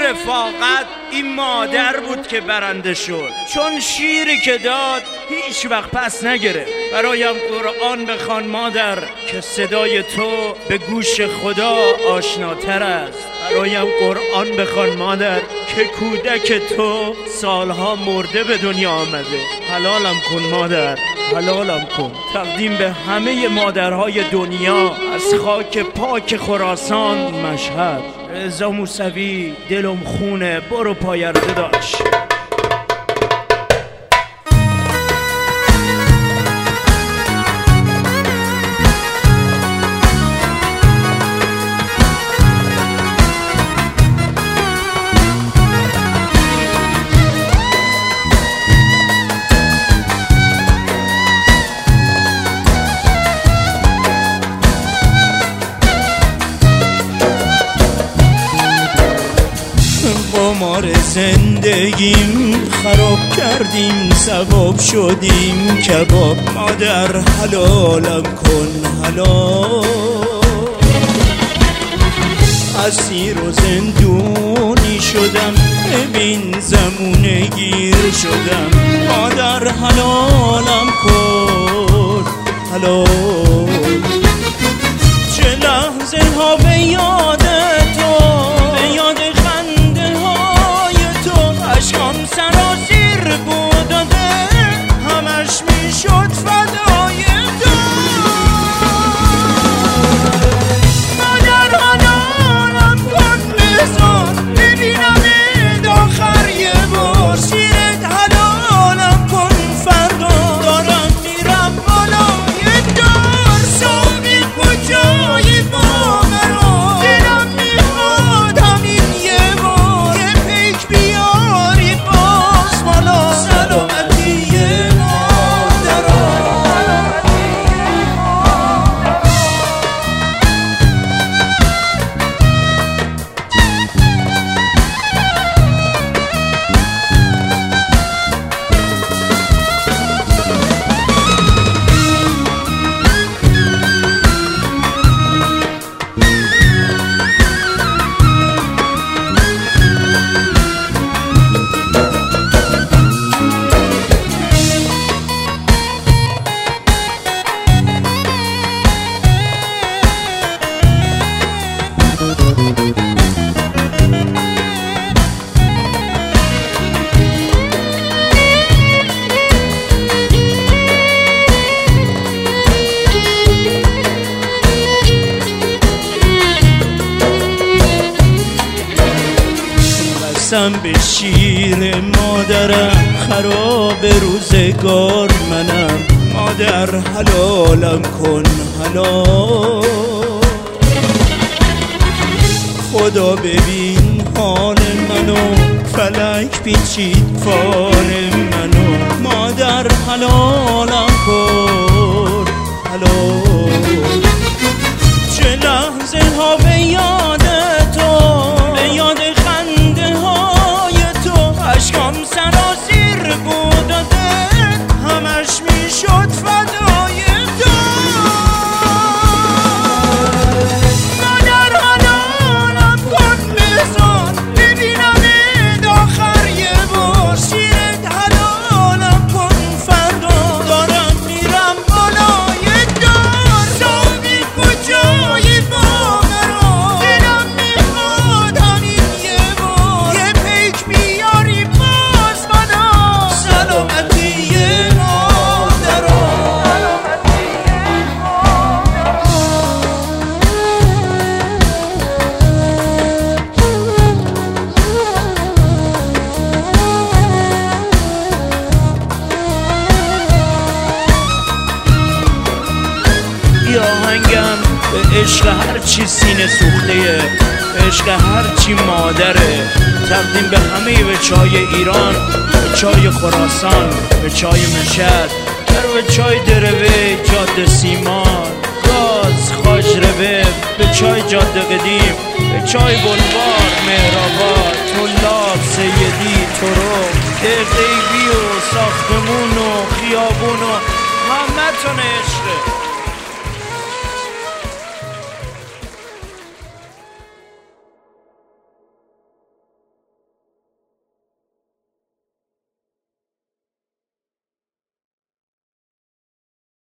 رفاقت این مادر بود که برنده شد، چون شیری که داد هیچ وقت پس نگرفت. برایم قرآن بخوان مادر که صدای تو به گوش خدا آشناتر است. برایم قرآن بخوان مادر که کودک تو سالها مرده به دنیا آمده. حلالم کن مادر، حلالم کن. تقدیم به همه مادرهای دنیا از خاک پاک خراسان مشهد. رضا موسوی دلم خونه، برو پایرزه داشت. قمار زندگیم خراب کردیم، ثواب شدیم کباب. مادر حلالم کن حلال، اسیر و زندونی شدم، ببین زمونه گیر شدم. مادر حلالم کن حلال، چه لحظه ها به یاد تو، به یاد عشقم سرازیر بود و دل همش میشد فدای تو. مادر حلالم کن بذار ببینم آخر یه بار. شیرت حلالم کن فردا، دارم میرم بالای دار. ساقی کجای با مرا، دلم میخواد همین یه بار. یه پیک بیار قسم به شیر مادرم، خراب روزگار منم. مادر حلالم کن حلال، خدا ببین حال منو، فلک پیچید فال منو. مادر حلالم کن حلال، چه لحظه ها به یاد تو، به یاد عشقم سرازیر بود و دل همش میشد فدای تو. مادر حلالم کن بذار ببینم آخر یه بار. شیرت حلالم کن فردا، دارم میرم بالای دار. ساقی کجای با مرا، دلم میخواد همین یه بار. یه پیک بیاری آهنگم به عشق هرچی سینه سوخته، به عشق هرچی مادره. تقدیم به همه بچه های ایران، به چای خراسان، به چای مشهد، به چای دروه، جاده سیمان، گاز، خاجربه، به چای جاده قدیم، به چای بلوار، مهرآباد، طلاب، سیدی، ترک، دقیقی و ساختمون و خیابون و همه تون عشقه.